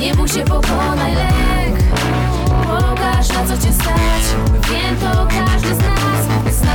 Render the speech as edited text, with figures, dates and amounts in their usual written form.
Nie bój się, pokonaj lęk. Pokaż, na co cię stać. Wiem, to każdy z nas zna.